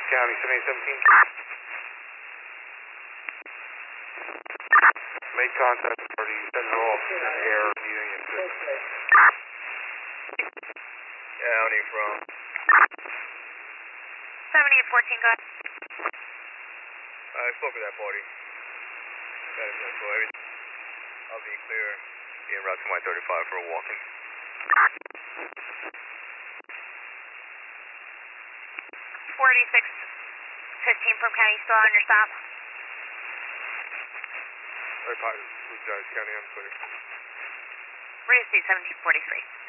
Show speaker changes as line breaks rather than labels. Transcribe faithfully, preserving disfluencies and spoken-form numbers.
County, seventy seventeen. Made contact with party Central Air Union System.
County from
seventy-eight fourteen, go ahead.
I spoke with that party. That is right, so everything. I'll be clear. Be en route to my thirty-five for a walk-in.
forty-six fifteen from County, still on your stop.
I apologize, County, I'm clear.
Reduce seventeen forty-three.